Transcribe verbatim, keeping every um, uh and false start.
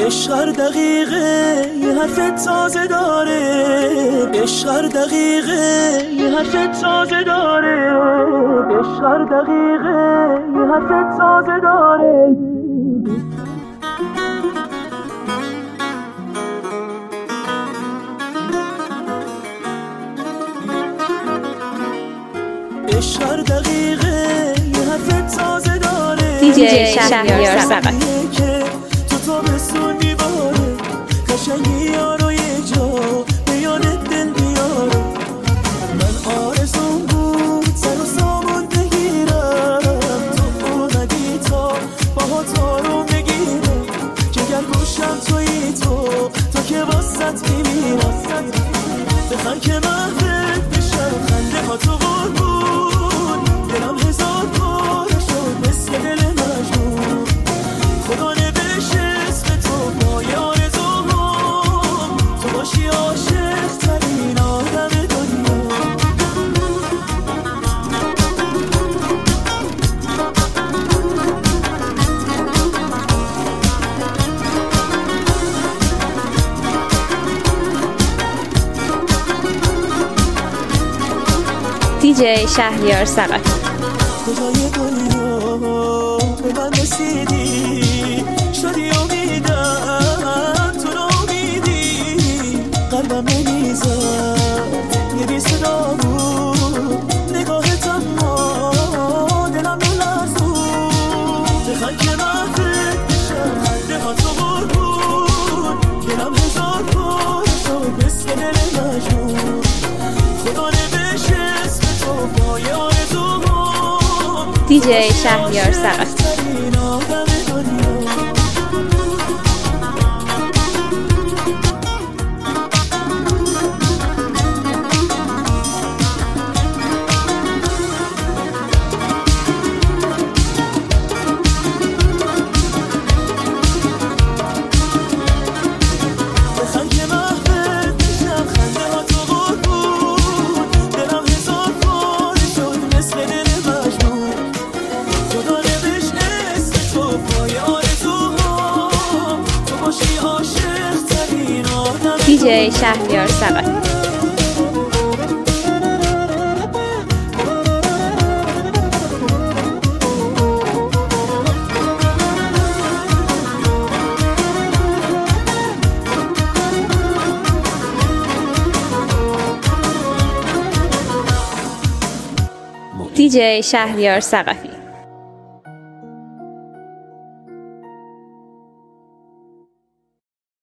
عشق هر دقیقه یه حرف تازه داره، عشق هر دقیقه یه حرف تازه داره، عشق هر دقیقه یه حرف تازه داره. عشق هر دقیقه یه حرف تازه داره. دیجی شهریار سقفی که تو تابستون میباره، قشنگی یارو یه جا به یاد دل بیاره. من آرزوم بود سر و سامون بگیرم، تو اومدی تا باها تارو بگیرم. جگر گوشم توی تو، تو که واسط میمیرم. بخن که محبت بشم خنده ها تو قربون، دلم هزار بار شد مثل دل مجنون. خدا نوشت اسم تو پای آرزوهام، تو باشی عاشق ترین آدم دنیا. دیجی شهریار سقفی کجای دنیا به من رسیدی، شدی امیدم تو رو امیدی. قلبم نمیزد یه بی صدا بود، نگاهت اما دلم نلرزون. بخن که محبت بشم خنده ها تو قربون، دلم هزار بار شد مثل دل مجنون. خدا نوشت اسم تو پای آرزوهام، دیجی شهریار سقفی دیجی شهریار سقفی دیجی شهریار سقفی